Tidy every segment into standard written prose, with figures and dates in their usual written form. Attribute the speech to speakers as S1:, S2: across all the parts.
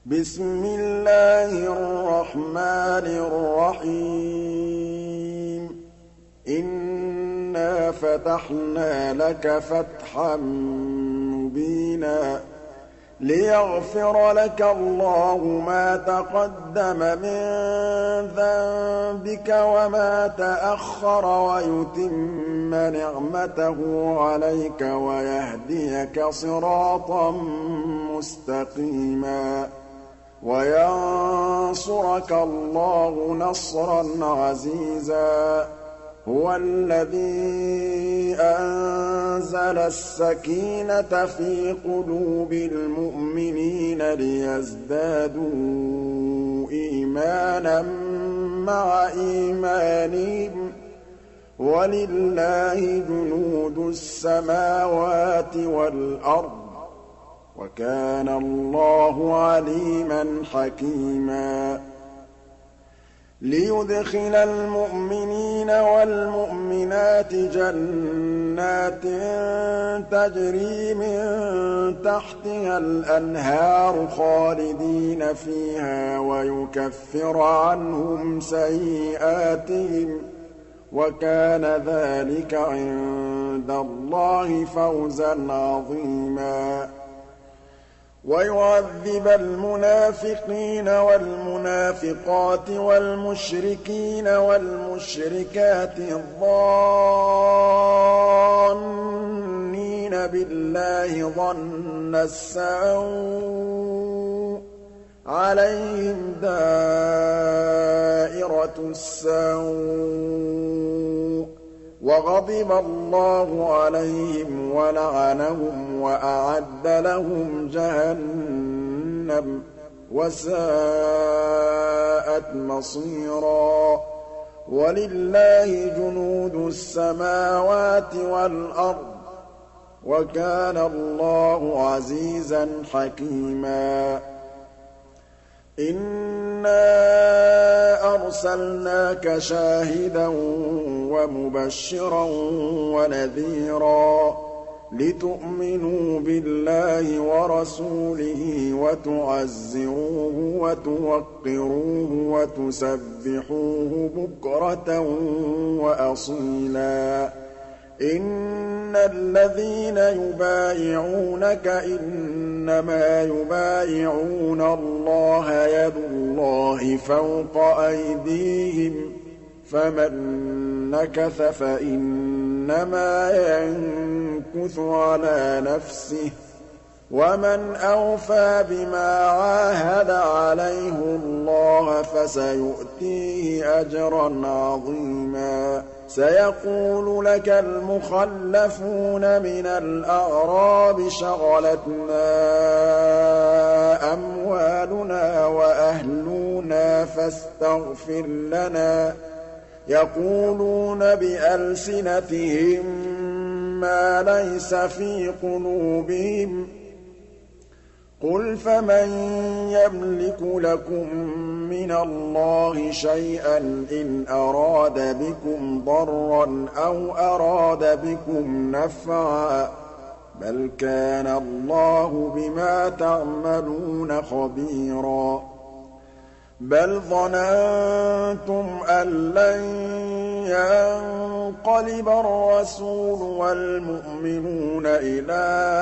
S1: بسم الله الرحمن الرحيم إنا فتحنا لك فتحا مبينا ليغفر لك الله ما تقدم من ذنبك وما تأخر ويتم نعمته عليك ويهديك صراطا مستقيما وينصرك الله نصرا عزيزا هو الذي أنزل السكينة في قلوب المؤمنين ليزدادوا إيمانا مع إيمانهم ولله جنود السماوات والأرض وكان الله عليما حكيما ليدخل المؤمنين والمؤمنات جنات تجري من تحتها الأنهار خالدين فيها ويكفر عنهم سيئاتهم وكان ذلك عند الله فوزا عظيما ويعذب المنافقين والمنافقات والمشركين والمشركات الظانين بالله ظن السوء عليهم دائرة السوء وغضب الله عليهم ولعنهم وأعد لهم جهنم وساءت مصيرا ولله جنود السماوات والأرض وكان الله عزيزا حكيما إنا أرسلناك شاهدا ومبشرا ونذيرا لتؤمنوا بالله ورسوله وتعزروه وتوقروه وتسبحوه بكرة وأصيلا إن الذين يبايعونك إنما يبايعون الله يد الله فوق أيديهم فمن نكث فإنما ينكث على نفسه ومن أوفى بما عاهد عليه الله فسيؤتيه أجرا عظيما سيقول لك المخلفون من الأعراب شغلتنا أموالنا وأهلنا فاستغفر لنا يقولون بألسنتهم ما ليس في قلوبهم قل فمن يملك لكم من الله شيئا إن أراد بكم ضرا أو أراد بكم نفعا بل كان الله بما تعملون خبيرا بل ظننتم أن لن ينقلب الرسول والمؤمنون إلى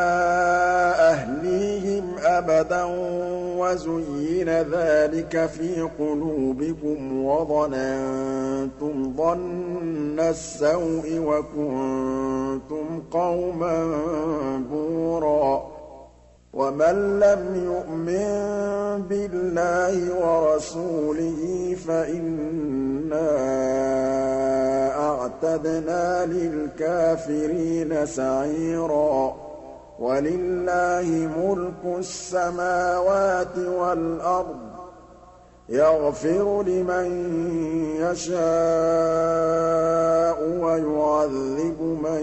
S1: أهليهم أبدا وزين ذلك في قلوبكم وظننتم ظن السوء وكنتم قوما بورا ومن لم يؤمن بالله ورسوله فإنا أعتدنا للكافرين سعيرا ولله ملك السماوات والأرض يغفر لمن يشاء ويعذب من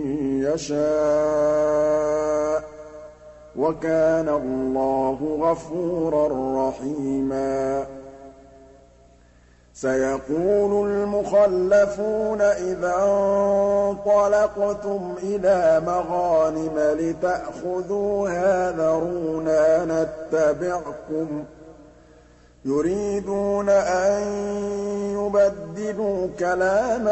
S1: يشاء وكان الله غفورا رحيما سيقول المخلفون إذا انطلقتم إلى مغانم لتأخذوها ذرونا نتبعكم يريدون أن يبدلوا كلام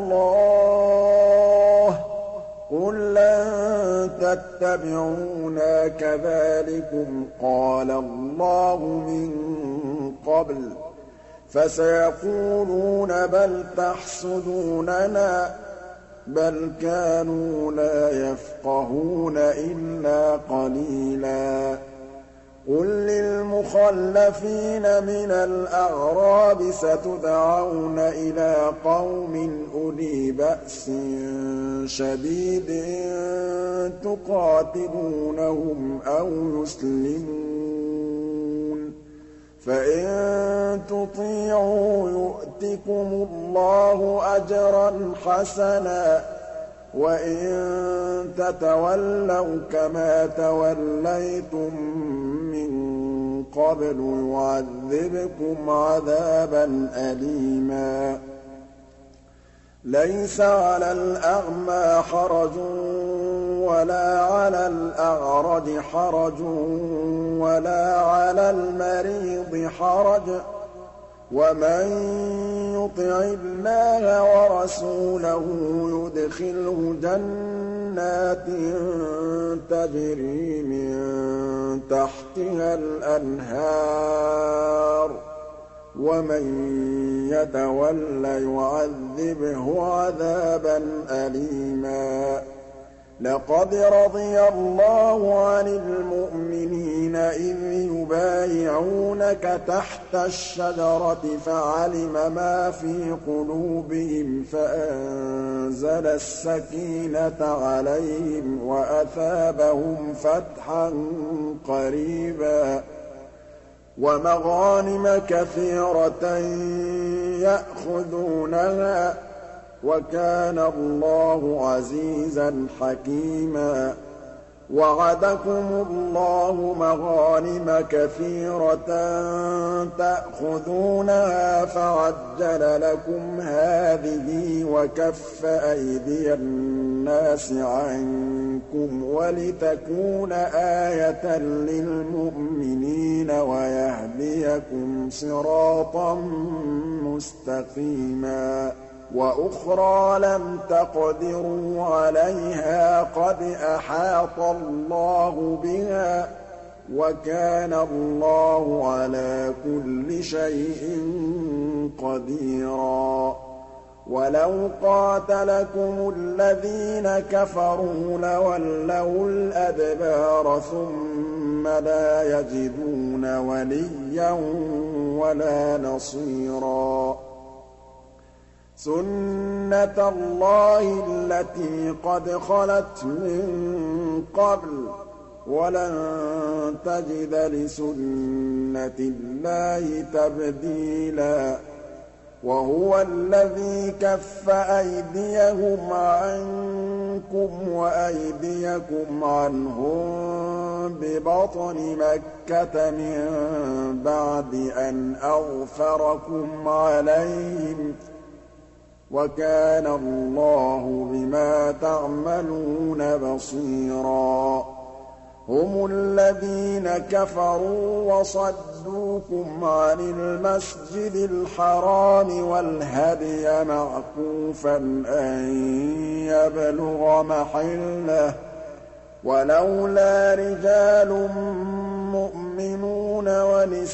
S1: الله قل لن تتبعونا كذلكم قال الله من قبل فسيقولون بل تحسدوننا بل كانوا لا يفقهون إلا قليلا قل للمخلفين من الأعراب ستدعون إلى قوم أولي بأس شديد تقاتلونهم أو يسلمون فإن تطيعوا يؤتكم الله أجرا حسنا وإن تتولوا كما توليتم من قبل يعذبكم عذابا أليما ليس على الأعمى حرج ولا على الأعرج حرج ولا على المريض حرج ومن يطع الله ورسوله يدخله جنات تجري من تحتها الأنهار ومن يتول يعذبه عذابا أليما لقد رضي الله عن المؤمنين إذ يبايعونك تحت الشجرة فعلم ما في قلوبهم فأنزل السكينة عليهم وأثابهم فتحا قريبا ومغانم كثيرة يأخذونها وكان الله عزيزا حكيما وعدكم الله مغانم كثيرة تأخذونها فعجل لكم هذه وكف أيدي الناس عنكم ولتكون آية للمؤمنين ويهديكم صراطا مستقيما وأخرى لم تقدروا عليها قد أحاط الله بها وكان الله على كل شيء قديرا ولو قاتلكم الذين كفروا لولوا الأدبار ثم لا يجدون وليا ولا نصيرا سنة الله التي قد خلت من قبل ولن تجد لسنة الله تبديلا وهو الذي كف أيديهم عنكم وأيديكم عنهم ببطن مكة من بعد أن أغفركم عليهم وكان الله بما تعملون بصيرا هم الذين كفروا وصدوكم عن المسجد الحرام والهدي معكوفا أن يبلغ محله ولولا رجال مؤمنون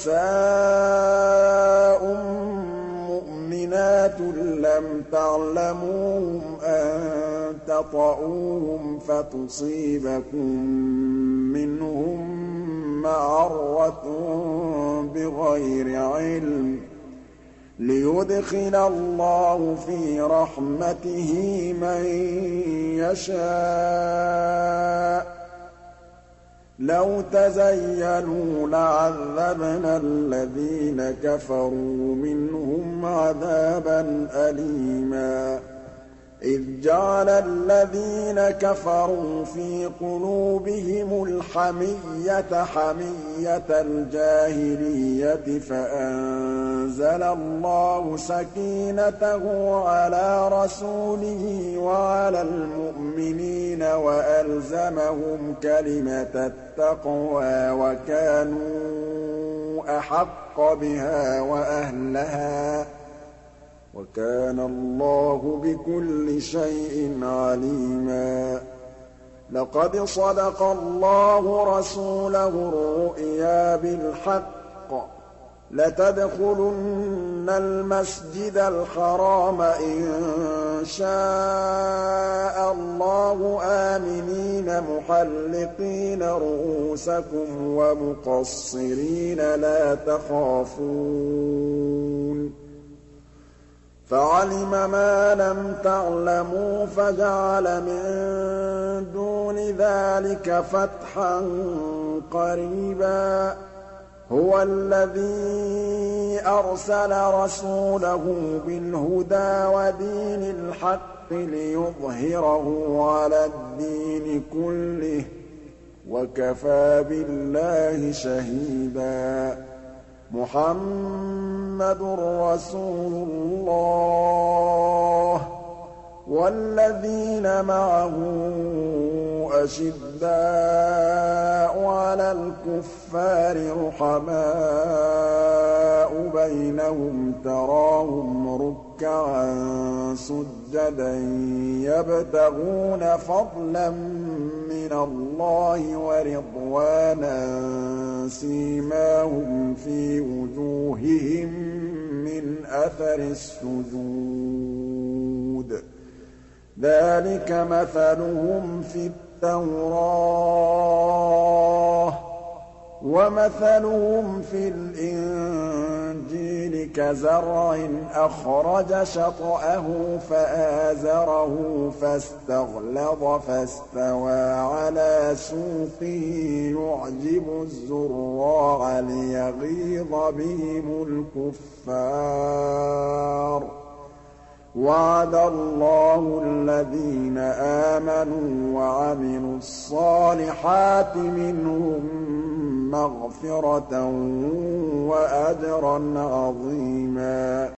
S1: ونساء مؤمنات لم تعلموهم أن تطؤوهم فتصيبكم منهم معرة بغير علم ليدخل الله في رحمته من يشاء لو تزيلوا لعذبنا الذين كفروا منهم عذابا أليما إِذْ جَعَلَ الَّذِينَ كَفَرُوا فِي قُلُوبِهِمُ الْحَمِيَّةَ حَمِيَّةَ الْجَاهِلِيَّةِ فَأَنزَلَ اللَّهُ سَكِينَتَهُ عَلَىٰ رَسُولِهِ وَعَلَى الْمُؤْمِنِينَ وَأَلْزَمَهُمْ كَلِمَةَ التَّقْوَىٰ وَكَانُوا أَحَقَّ بِهَا وَأَهْلَهَا ۚ وَكَانَ اللَّهُ بِكُلِّ شَيْءٍ عَلِيمًا لَقَدْ صَدَقَ اللَّهُ رَسُولَهُ الرُّؤْيَا بِالْحَقِّ ۖ لَتَدْخُلُنَّ الْمَسْجِدَ الْحَرَامَ إِن شَاءَ اللَّهُ آمِنِينَ مُحَلِّقِينَ رُءُوسَكُمْ وَمُقَصِّرِينَ لَا تَخَافُونَ فَعَلِمَ مَا لَمْ تَعْلَمُوا فَجَعَلَ مِن دُونِ ذَٰلِكَ فَتْحًا قَرِيبًا هُوَ الَّذِي أَرْسَلَ رَسُولَهُ بِالْهُدَىٰ وَدِينِ الْحَقِّ لِيُظْهِرَهُ عَلَى الدِّينِ كُلِّهِ ۚ وَكَفَىٰ بِاللَّهِ شَهِيدًا مُّحَمَّدٌ رَّسُولُ اللَّهِ ۚ وَالَّذِينَ مَعَهُ أَشِدَّاءُ عَلَى الْكُفَّارِ رُحَمَاءُ بَيْنَهُمْ تَرَاهُمْ رُكَّعًا سُجَّدًا يَبْتَغُونَ فَضْلًا مِّنَ اللَّهِ وَرِضْوَانًا سِيمَاهُمْ فِي وُجُوهِهِم مِّنْ أَثَرِ السُّجُودِ ۚ ذَٰلِكَ مَثَلُهُمْ فِي التَّوْرَاةِ ۚ وَمَثَلُهُمْ فِي الْإِنجِيلِ كَزَرْعٍ أَخْرَجَ شَطْأَهُ فَآزَرَهُ فَاسْتَغْلَظَ فَاسْتَوَىٰ عَلَىٰ سُوقِهِ يُعْجِبُ الزُّرَّاعَ لِيَغِيظَ بِهِمُ الْكُفَّارَ ۗ وَعَدَ اللَّهُ الَّذِينَ آمَنُوا وَعَمِلُوا الصَّالِحَاتِ مِنْهُم مَّغْفِرَةً وَأَجْرًا عَظِيمًا